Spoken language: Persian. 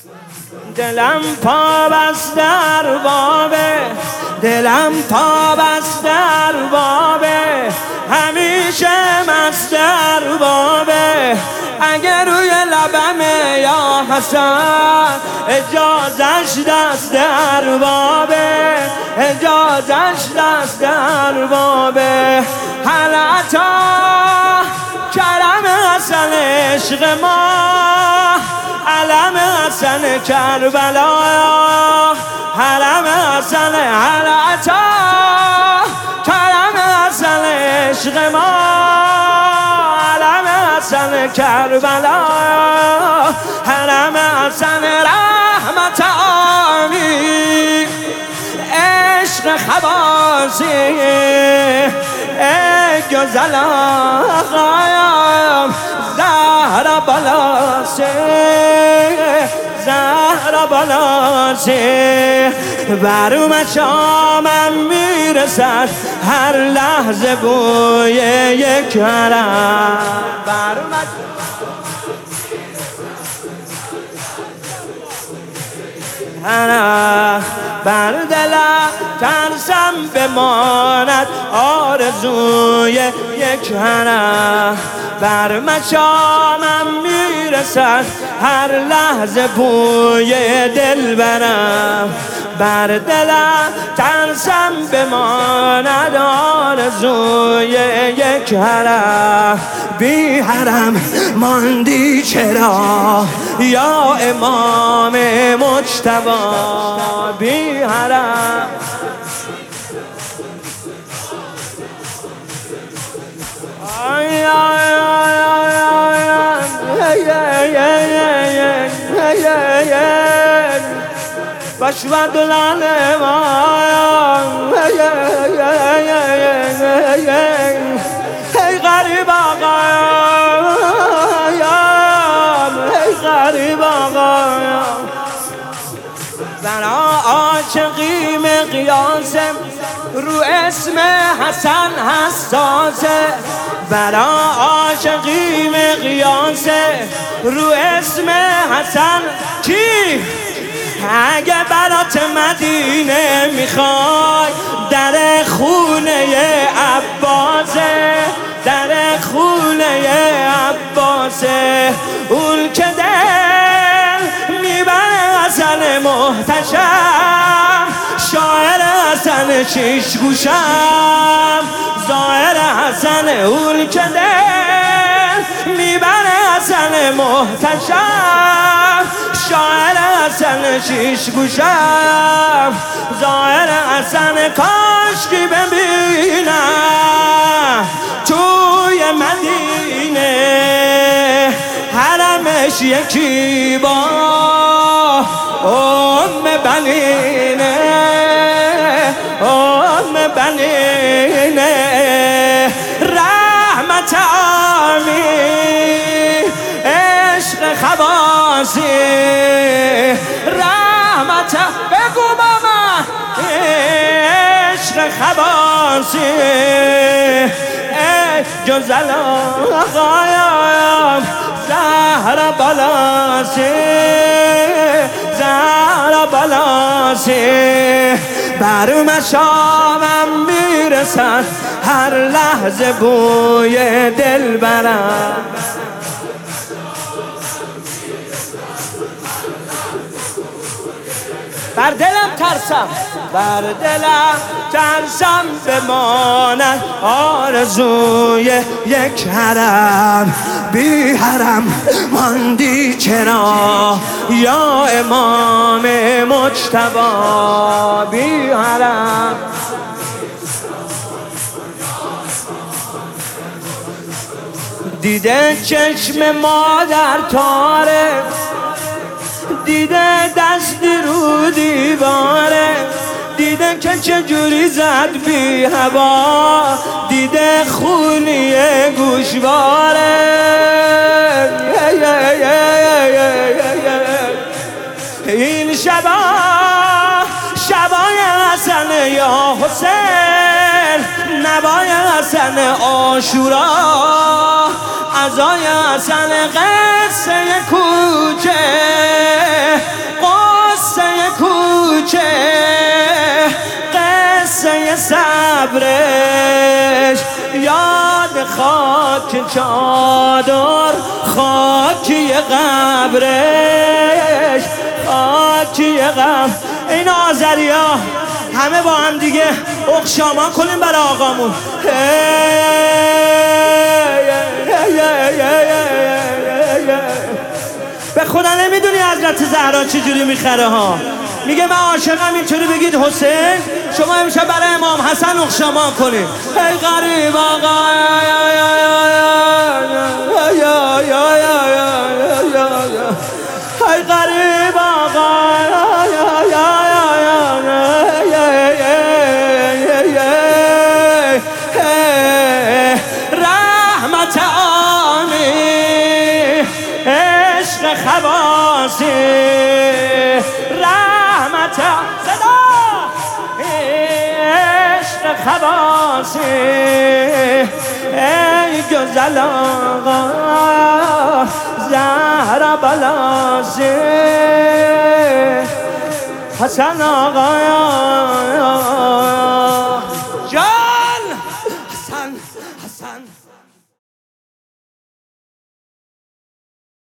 دلم پا بست در بابه، دلم پا بست در بابه، همیشه مست در بابه. اگر روی لبمه یا حسن اجازش دست در بابه، اجازش دست در بابه. حالتا کرم حسن عشق ما، علم حسن کربلا، علم حسن حالتا کرم حسن عشق ما، علم حسن کربلا، علم حسن رحمت آمی، عشق خواصی ای گزل آقایم زهرا بلاسی، زهرا بلاسی. بر مشامم میرسد هر لحظه بوی یک حرم، بر بر دلم ترسم بماند آرزوی یک حرم. بر مشامم میرسد هر لحظه بوی دلبرم، بر دلم ترسم بماند آرزوی یک حرم. بی حرم ماندی چرا یا امام مجتبی، بی حرم بشور دلان ما، ای غریب آقایم، ای غریب آقایم. برا عاشقی مقیاسه رو اسم حسن حساسه، برا عاشقی مقیاسه رو اسم حسن. کی؟ اگه برات مدینه میخوای در خونه عباسه، در خونه عباسه. اون که دل میبره حسن محتشم، شاعر حسن شیش گوشم، ظاهر حسن. اون که دل میبره حسن محتشم، شاعر حسن شیش گوشم، ظاهر حسن. کاشکی ببینم توی مدینه حرمش یکی با ام بنینه، ام بنینه. رحمت آمی عشق خواصی، رحمت بگو ماما عشق خواصی ای گزل آقایم زهرا بلاسی، زهرا بلاسی. بر مشامم میرسد هر لحظه بوی دلبرم، بر دلم ترسم، بر دلم ترسم بماند آرزوی یک حرم. بی حرم ماندی چرا یا امام مجتبی، بی حرم. دیده چشم مادر تاره، دیده دستی رو دیواره، دیده که چجوری زد بی هوا، دیده خونی گوشواره. این شبا شبای حسن یا حسین، نبای حسن عاشورا، عزای حسن قصه کوچه، قبرش، یاد خاک چادر، خاکی قبرش، خاکی قبر. این آذریا همه با هم دیگه اخشامان کنیم برای آقامون. به خدا نمیدونی حضرت زهرا چجوری میخره ها. میگه من عاشقم، اینطوری بگید حسین، شما امشب برای امام حسن اخشامان کنید. ای غریب آقا، ای غریب آقا، رحمت آنی عشق خواسی، رحمت صدا عشق خواسی، ای گزل آقا زهرا بلاسی، حسن آقا